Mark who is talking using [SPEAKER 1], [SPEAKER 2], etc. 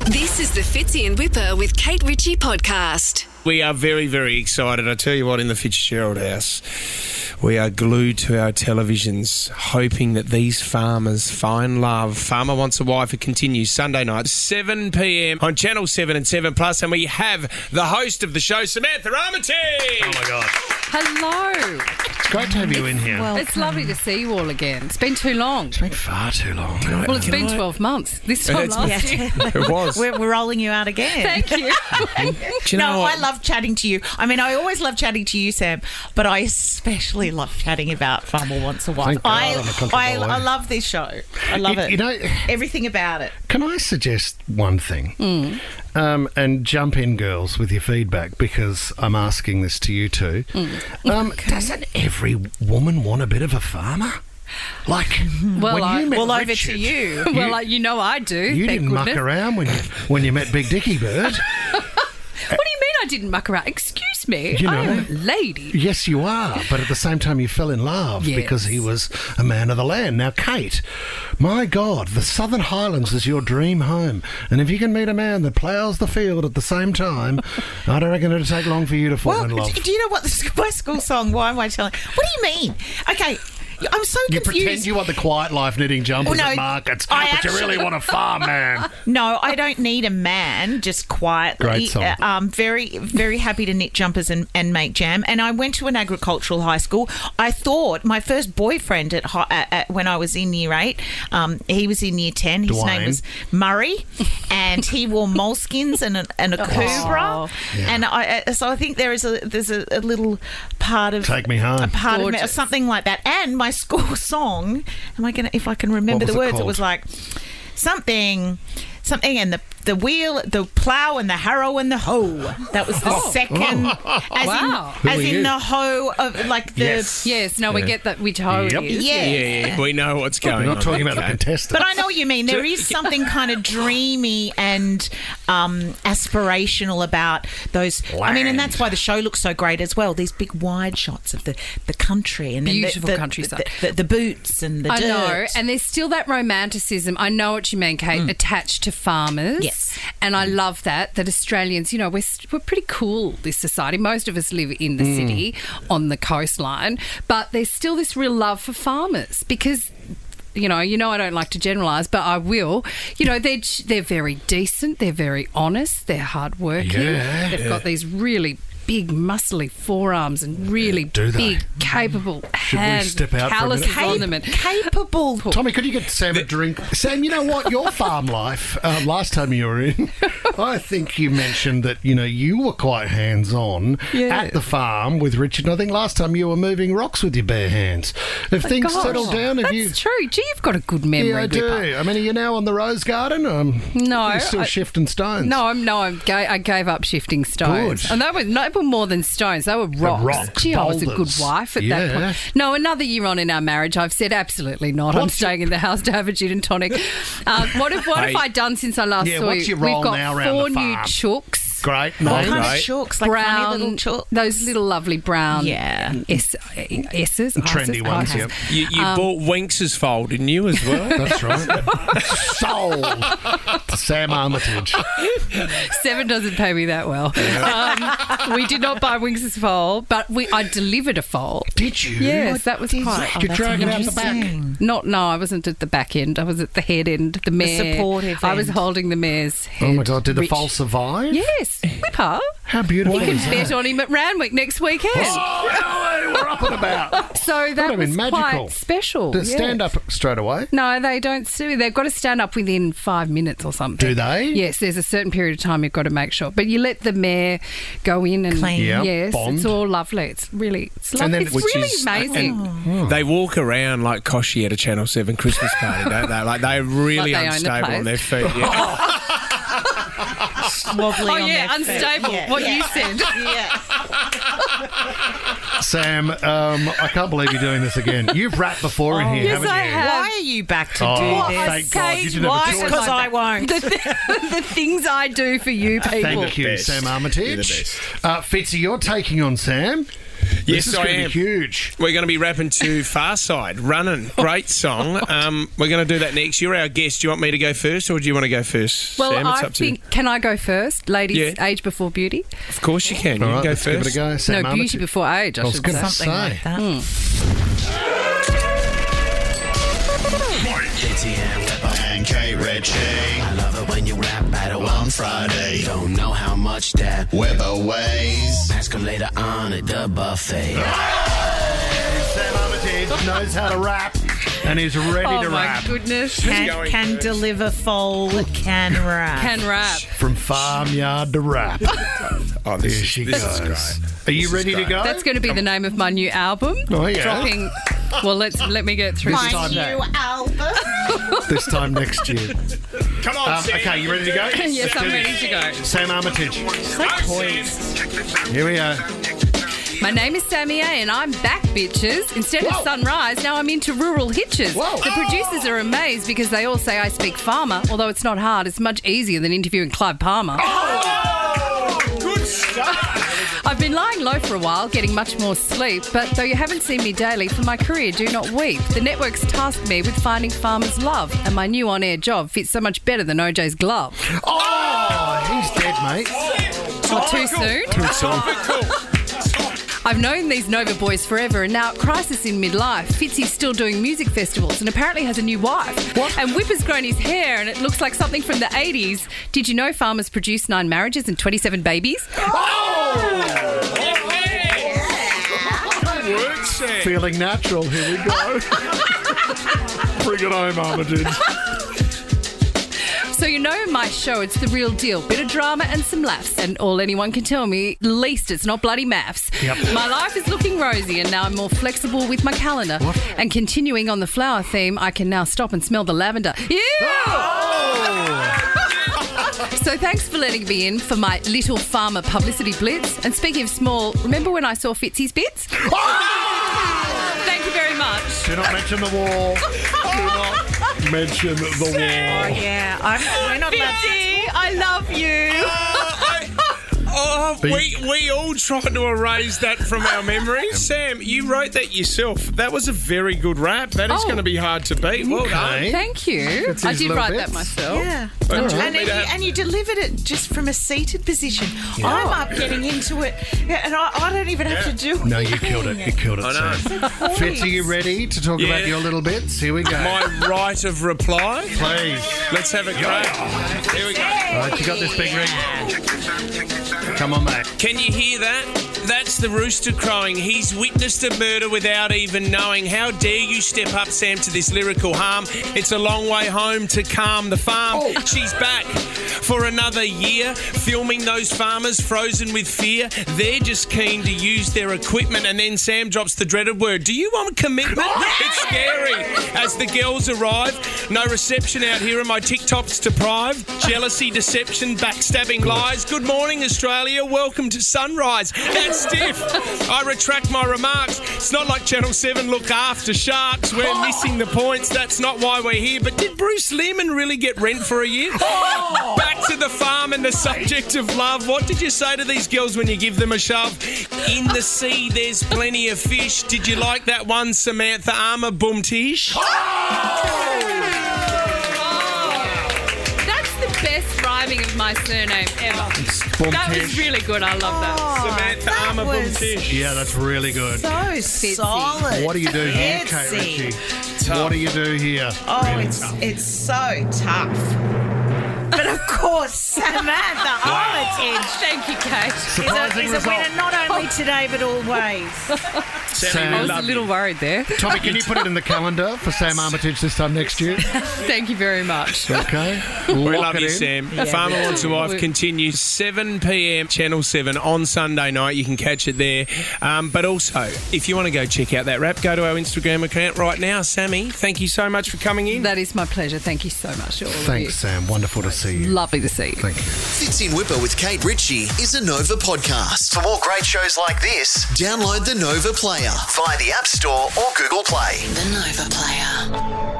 [SPEAKER 1] This is the Fitzy and Whipper with Kate Ritchie podcast.
[SPEAKER 2] We are very, very excited. I tell you what, in the Fitzgerald house, we are glued to our televisions, hoping that these farmers find love. Farmer Wants a Wife. It continues Sunday night, 7 p.m. on Channel 7 and 7+, and we have the host of the show, Samantha Armitage.
[SPEAKER 3] Oh, my God.
[SPEAKER 4] Hello.
[SPEAKER 3] It's great to have you in here.
[SPEAKER 4] It's lovely to see you all again. It's been too long.
[SPEAKER 3] It's been far too long.
[SPEAKER 4] Well, it's been 12 months. This time last year.
[SPEAKER 2] It was.
[SPEAKER 5] We're rolling you out again.
[SPEAKER 4] Thank you.
[SPEAKER 2] Do you know what?
[SPEAKER 5] I love chatting to you. I mean, I always love chatting to you, Sam, but I especially love chatting about Farmer Wants a Wife.
[SPEAKER 3] Thank God I'm a country boy.
[SPEAKER 5] I love this show. I love it.
[SPEAKER 3] You know,
[SPEAKER 5] everything about it.
[SPEAKER 3] can I suggest one thing? And jump in, girls, with your feedback, because I'm asking this to you two. Doesn't every woman want a bit of a farmer? Like, when you met
[SPEAKER 5] Over
[SPEAKER 3] Richard,
[SPEAKER 5] to you.
[SPEAKER 4] Well, you know I do.
[SPEAKER 3] You
[SPEAKER 4] thank
[SPEAKER 3] didn't muck
[SPEAKER 4] goodness.
[SPEAKER 3] around when you met Big Dickie Bird.
[SPEAKER 4] What do you mean I didn't muck around? Excuse me.
[SPEAKER 3] You know-
[SPEAKER 4] I am a lady.
[SPEAKER 3] Yes, you are, but at the same time you fell in love
[SPEAKER 4] Yes.
[SPEAKER 3] because he was a man of the land. Now, Kate, my God, the Southern Highlands is your dream home. And if you can meet a man that ploughs the field at the same time, I don't reckon it'll take long for you to fall in love.
[SPEAKER 5] Do you know what my school song? Why am I telling? What do you mean? Okay, I'm so
[SPEAKER 3] You
[SPEAKER 5] confused.
[SPEAKER 3] pretend you want the quiet life knitting jumpers
[SPEAKER 5] Well, no,
[SPEAKER 3] at markets,
[SPEAKER 5] I
[SPEAKER 3] but you really want a farm man.
[SPEAKER 5] No, I don't need a man, just quietly.
[SPEAKER 3] Great song.
[SPEAKER 5] Very, very happy to knit jumpers and make jam. And I went to an agricultural high school. I thought my first boyfriend when I was in year 8, he was in year 10. His name
[SPEAKER 3] Dwayne.
[SPEAKER 5] was Murray, and he wore moleskins and a cobra.
[SPEAKER 3] Yeah.
[SPEAKER 5] And so I think there's a little part of
[SPEAKER 3] Take me home.
[SPEAKER 5] a part of me,
[SPEAKER 4] Gorgeous.
[SPEAKER 5] something like that. And my school song. If I can remember
[SPEAKER 3] What was
[SPEAKER 5] the
[SPEAKER 3] it
[SPEAKER 5] words, it
[SPEAKER 3] called?
[SPEAKER 5] was like something, and the wheel, the plough, and the harrow and the hoe. That was the second, as
[SPEAKER 4] Wow.
[SPEAKER 3] Who
[SPEAKER 5] in
[SPEAKER 3] are you?
[SPEAKER 5] the hoe of like the.
[SPEAKER 3] Yes.
[SPEAKER 4] Yes, no, we get that. We totally
[SPEAKER 3] Yep.
[SPEAKER 4] is.
[SPEAKER 5] Yeah.
[SPEAKER 2] Yeah, we know what's going on.
[SPEAKER 3] We're not talking about the
[SPEAKER 2] Okay.
[SPEAKER 3] contestants.
[SPEAKER 5] But I know what you mean. There is something kind of dreamy and aspirational about those. I mean, and that's why the show looks so great as well. These big wide shots of the country and then
[SPEAKER 4] Beautiful
[SPEAKER 5] the
[SPEAKER 4] countryside.
[SPEAKER 5] the boots and the
[SPEAKER 4] I
[SPEAKER 5] dirt.
[SPEAKER 4] know, and there's still that romanticism. I know what you mean, Kate. Attached to farmers,
[SPEAKER 5] Yes.
[SPEAKER 4] and I love that Australians, we're pretty cool. This society, most of us live in the city on the coastline, but there's still this real love for farmers because. I don't like to generalise, but I will. They're very decent. They're very honest. They're hardworking.
[SPEAKER 3] Yeah.
[SPEAKER 4] They've got these really big, muscly forearms and really
[SPEAKER 3] do they?
[SPEAKER 4] big, capable
[SPEAKER 3] we
[SPEAKER 4] hands,
[SPEAKER 3] step out for a
[SPEAKER 4] calluses
[SPEAKER 3] minute?
[SPEAKER 4] on them. And
[SPEAKER 5] Capable.
[SPEAKER 3] Tommy, could you get Sam a drink? Sam, you know what? Your farm life, last time you were in, I think you mentioned that, you were quite hands-on at the farm with Richard. And I think last time you were moving rocks with your bare hands. Have things
[SPEAKER 4] gosh,
[SPEAKER 3] settled down? Have
[SPEAKER 4] that's
[SPEAKER 3] you?
[SPEAKER 4] true. Gee, you've got a good memory.
[SPEAKER 3] Yeah, I do.
[SPEAKER 4] Whipper.
[SPEAKER 3] I mean, are you now on the Rose Garden?
[SPEAKER 4] No,
[SPEAKER 3] You're still shifting stones?
[SPEAKER 4] No, I gave up shifting stones.
[SPEAKER 3] Good.
[SPEAKER 4] And they were more than stones. They were rocks.
[SPEAKER 3] rocks,
[SPEAKER 4] Gee, I was a good
[SPEAKER 3] boulders.
[SPEAKER 4] wife at
[SPEAKER 3] Yeah.
[SPEAKER 4] that point. No, another year on in our marriage, I've said absolutely not. I'm staying in the house to have a gin and tonic. What have I done since I last saw
[SPEAKER 3] what's
[SPEAKER 4] you?
[SPEAKER 3] your role
[SPEAKER 4] We've got
[SPEAKER 3] now around
[SPEAKER 4] 4
[SPEAKER 3] the
[SPEAKER 4] new
[SPEAKER 3] farm?
[SPEAKER 4] chooks.
[SPEAKER 3] Great.
[SPEAKER 5] What
[SPEAKER 3] Name.
[SPEAKER 5] kind of
[SPEAKER 2] Right.
[SPEAKER 5] chooks? Like funny little chooks?
[SPEAKER 4] Those little lovely brown
[SPEAKER 5] Yeah.
[SPEAKER 4] S's.
[SPEAKER 3] Trendy ones, yep.
[SPEAKER 2] You bought Winx's foal, didn't you, as well?
[SPEAKER 3] That's right. Sold to Sam Armitage.
[SPEAKER 4] 7 doesn't pay me that well. We did not buy Winx's foal, but I delivered a foal.
[SPEAKER 3] Did you?
[SPEAKER 4] Yes, that was quite.
[SPEAKER 3] You drag it out the back.
[SPEAKER 4] No, I wasn't at the back end. I was at the head end, the mare.
[SPEAKER 5] supportive
[SPEAKER 4] I was
[SPEAKER 5] end.
[SPEAKER 4] holding the mare's head.
[SPEAKER 3] Oh my God! Did the
[SPEAKER 4] Rich.
[SPEAKER 3] foal survive?
[SPEAKER 4] Yes, Whipper.
[SPEAKER 3] How beautiful
[SPEAKER 4] You can
[SPEAKER 3] is that?
[SPEAKER 4] bet on him at Randwick next weekend.
[SPEAKER 3] Oh, we're up and about.
[SPEAKER 4] So that
[SPEAKER 3] That'd have
[SPEAKER 4] was
[SPEAKER 3] been magical.
[SPEAKER 4] quite special.
[SPEAKER 3] Does it stand up straight away?
[SPEAKER 4] No, they don't. They've got to stand up within 5 minutes or something.
[SPEAKER 3] Do they?
[SPEAKER 4] Yes, there's a certain period of time you've got to make sure. But you let the mare go in and
[SPEAKER 5] Clean.
[SPEAKER 3] Yeah,
[SPEAKER 4] yes,
[SPEAKER 3] bond.
[SPEAKER 4] it's all lovely. It's lovely.
[SPEAKER 3] And then-
[SPEAKER 4] It's
[SPEAKER 3] which
[SPEAKER 4] really
[SPEAKER 2] is-
[SPEAKER 4] amazing.
[SPEAKER 2] They walk around like Koshy at a Channel 7 Christmas party, don't they? Like, they're really
[SPEAKER 4] Like they own the
[SPEAKER 2] unstable
[SPEAKER 4] place.
[SPEAKER 2] on their feet. Yeah.
[SPEAKER 5] Wobbly on their feet.
[SPEAKER 4] unstable.
[SPEAKER 5] Yeah.
[SPEAKER 4] What
[SPEAKER 5] Yeah.
[SPEAKER 4] you said.
[SPEAKER 5] Yeah.
[SPEAKER 3] Sam, I can't believe you're doing this again. You've rapped before in here,
[SPEAKER 4] yes,
[SPEAKER 3] haven't
[SPEAKER 4] I
[SPEAKER 3] you?
[SPEAKER 4] have.
[SPEAKER 5] Why are you back to
[SPEAKER 3] Oh,
[SPEAKER 5] do this?
[SPEAKER 3] thank God. You didn't have a
[SPEAKER 5] Why?
[SPEAKER 3] choice.
[SPEAKER 5] Because I won't.
[SPEAKER 4] The things I do for you people.
[SPEAKER 3] Thank you,
[SPEAKER 2] best.
[SPEAKER 3] Sam
[SPEAKER 2] You're
[SPEAKER 3] Armitage.
[SPEAKER 2] the best.
[SPEAKER 3] Fitzy, you're taking on Sam.
[SPEAKER 2] Yes,
[SPEAKER 3] This is
[SPEAKER 2] I
[SPEAKER 3] going to
[SPEAKER 2] am.
[SPEAKER 3] be huge.
[SPEAKER 2] We're going to be rapping to Far Side, Running. Great song. We're going to do that next. You're our guest. Do you want me to go first or do you want to go first?
[SPEAKER 4] Well,
[SPEAKER 2] Sam, it's
[SPEAKER 4] I
[SPEAKER 2] up to you.
[SPEAKER 4] think, can I go first? Ladies,
[SPEAKER 2] Yeah.
[SPEAKER 4] age before beauty?
[SPEAKER 2] Of course you can. You
[SPEAKER 3] All
[SPEAKER 2] can
[SPEAKER 3] right,
[SPEAKER 2] go
[SPEAKER 3] let's
[SPEAKER 2] first.
[SPEAKER 3] give it a go. Sam
[SPEAKER 4] No, beauty
[SPEAKER 3] Armitage.
[SPEAKER 4] before age, I
[SPEAKER 3] I was
[SPEAKER 4] should
[SPEAKER 3] going
[SPEAKER 4] say.
[SPEAKER 3] to
[SPEAKER 5] Something
[SPEAKER 3] say.
[SPEAKER 5] like that.
[SPEAKER 6] And Kate Ritchie. I love it when you rap battle on Friday. Don't know how much that Weber weighs. Ask him later on at the buffet.
[SPEAKER 3] Sam Armitage knows how to rap and is ready
[SPEAKER 4] Oh,
[SPEAKER 3] to
[SPEAKER 4] my
[SPEAKER 3] rap.
[SPEAKER 4] goodness.
[SPEAKER 2] going
[SPEAKER 5] Can
[SPEAKER 2] first?
[SPEAKER 5] deliver foal, can rap.
[SPEAKER 4] Can rap.
[SPEAKER 3] From farmyard to rap.
[SPEAKER 2] Oh,
[SPEAKER 3] Here she
[SPEAKER 2] this
[SPEAKER 3] goes.
[SPEAKER 2] is great.
[SPEAKER 3] Are you
[SPEAKER 2] This is
[SPEAKER 3] ready to
[SPEAKER 2] great.
[SPEAKER 3] go?
[SPEAKER 4] That's going to be the name of my new album.
[SPEAKER 3] Oh, yeah.
[SPEAKER 4] Dropping. Well, let me get through
[SPEAKER 3] This
[SPEAKER 4] this.
[SPEAKER 3] time-
[SPEAKER 5] New album.
[SPEAKER 3] This time next year.
[SPEAKER 2] Come on, Sam.
[SPEAKER 3] Okay, you ready to go?
[SPEAKER 4] Yes, I'm ready to go.
[SPEAKER 3] Sam Armitage.
[SPEAKER 2] Go, Sam.
[SPEAKER 3] Here we are.
[SPEAKER 4] My name is Sammy A and I'm back, bitches. Instead
[SPEAKER 3] Whoa.
[SPEAKER 4] of Sunrise, now I'm into rural hitches.
[SPEAKER 3] Whoa.
[SPEAKER 4] The producers are amazed because they all say I speak farmer, although it's not hard. It's much easier than interviewing Clive Palmer.
[SPEAKER 2] Good start.
[SPEAKER 4] I've been lying low for a while, getting much more sleep, but though you haven't seen me daily, for my career, do not weep. The network's tasked me with finding farmers' love, and my new on-air job fits so much better than OJ's glove.
[SPEAKER 3] Oh, he's dead, mate.
[SPEAKER 4] Not too soon? I've known these Nova boys forever, and now at crisis in midlife, Fitzy's still doing music festivals and apparently has a new wife.
[SPEAKER 3] What?
[SPEAKER 4] And Whipper's grown his hair and it looks like something from the 80s. Did you know farmers produce 9 marriages and 27 babies?
[SPEAKER 2] Good work, Sam.
[SPEAKER 3] Feeling natural. Here we go. Bring it home, Armitage.
[SPEAKER 4] So you know my show, it's the real deal. Bit of drama and some laughs. And all anyone can tell me, at least it's not bloody maths.
[SPEAKER 3] Yep.
[SPEAKER 4] My life is looking rosy and now I'm more flexible with my calendar.
[SPEAKER 3] What?
[SPEAKER 4] And continuing on the flower theme, I can now stop and smell the lavender. So thanks for letting me in for my Little Farmer publicity blitz. And speaking of small, remember when I saw Fitzy's bits? Thank you very much.
[SPEAKER 3] Do not mention the wall. Do not mention the wall.
[SPEAKER 5] Yeah, we're not allowed to.
[SPEAKER 4] Fitzy, I love you.
[SPEAKER 2] We all tried to erase that from our memory. Sam, you wrote that yourself. That was a very good rap. That is
[SPEAKER 4] Oh.
[SPEAKER 2] going to be hard to beat. Well done.
[SPEAKER 3] Okay.
[SPEAKER 4] Thank you.
[SPEAKER 3] That's
[SPEAKER 4] I
[SPEAKER 3] his
[SPEAKER 4] did
[SPEAKER 3] little
[SPEAKER 4] write
[SPEAKER 3] bits.
[SPEAKER 4] that myself.
[SPEAKER 5] Yeah.
[SPEAKER 2] Do you want
[SPEAKER 5] And,
[SPEAKER 2] me to have-
[SPEAKER 5] and you delivered it just from a seated position. I'm up getting into it, and I don't even have to do it.
[SPEAKER 3] No, you killed it. You killed it,
[SPEAKER 2] I know.
[SPEAKER 3] Sam. Fitz, are you ready to talk
[SPEAKER 2] Yeah.
[SPEAKER 3] about your little bits? Here we go.
[SPEAKER 2] My right of reply.
[SPEAKER 3] Please.
[SPEAKER 2] Let's have a crack. Here we go.
[SPEAKER 3] All right, you got this big ring. Come on, mate.
[SPEAKER 2] Can you hear that? That's the rooster crowing. He's witnessed a murder without even knowing. How dare you step up, Sam, to this lyrical harm? It's a long way home to calm the farm.
[SPEAKER 3] Oh.
[SPEAKER 2] She's back for another year, filming those farmers frozen with fear. They're just keen to use their equipment, and then Sam drops the dreaded word. Do you want commitment? It's scary. As the girls arrive, no reception out here, and my TikTok's deprived. Jealousy, deception, backstabbing lies. Good morning, Australia. Welcome to Sunrise. That's stiff. I retract my remarks. It's not like Channel 7 look after sharks. We're missing the points. That's not why we're here. But did Bruce Lehman really get rent for a year? Back to the farm and the subject of love. What did you say to these girls when you give them a shove? In the sea, there's plenty of fish. Did you like that one, Samantha Armour? Boom tish.
[SPEAKER 4] That's the best rhyming of my surname ever.
[SPEAKER 3] Boom
[SPEAKER 4] That was
[SPEAKER 3] tish.
[SPEAKER 4] really good. I love that.
[SPEAKER 2] Samantha
[SPEAKER 5] that
[SPEAKER 2] Armour, boom
[SPEAKER 5] was-
[SPEAKER 2] tish.
[SPEAKER 3] Yeah, that's really good.
[SPEAKER 5] So solid.
[SPEAKER 3] What do you do here, Kate
[SPEAKER 5] Fitzy.
[SPEAKER 3] Ritchie? What do you do here?
[SPEAKER 5] Oh, it's so tough. But of course, Samantha Armitage
[SPEAKER 4] Thank you, Kate.
[SPEAKER 3] Surprising
[SPEAKER 5] is a
[SPEAKER 3] result.
[SPEAKER 5] winner not only today but always.
[SPEAKER 3] Sam,
[SPEAKER 4] I was a little worried there.
[SPEAKER 3] Tommy, can you put it in the calendar for Sam Armitage this time next year?
[SPEAKER 4] Thank you very much.
[SPEAKER 3] Okay.
[SPEAKER 2] We
[SPEAKER 3] Lock
[SPEAKER 2] love
[SPEAKER 3] it
[SPEAKER 2] you,
[SPEAKER 3] in.
[SPEAKER 2] Sam. Farmer Wants a Wife continues 7 p.m. Channel 7 on Sunday night. You can catch it there. But also, if you want to go check out that rap, go to our Instagram account right now. Sammy, thank you so much for coming in.
[SPEAKER 4] That is my pleasure. Thank you so much to all
[SPEAKER 3] Thanks, Sam. Wonderful to see
[SPEAKER 4] of you.
[SPEAKER 3] you.
[SPEAKER 4] Lovely to see you.
[SPEAKER 3] Thank you.
[SPEAKER 6] Fitz in Whipper with Kate Ritchie is a Nova podcast. For more great shows like this, download the Nova Player via the App Store or Google Play.
[SPEAKER 1] The Nova Player.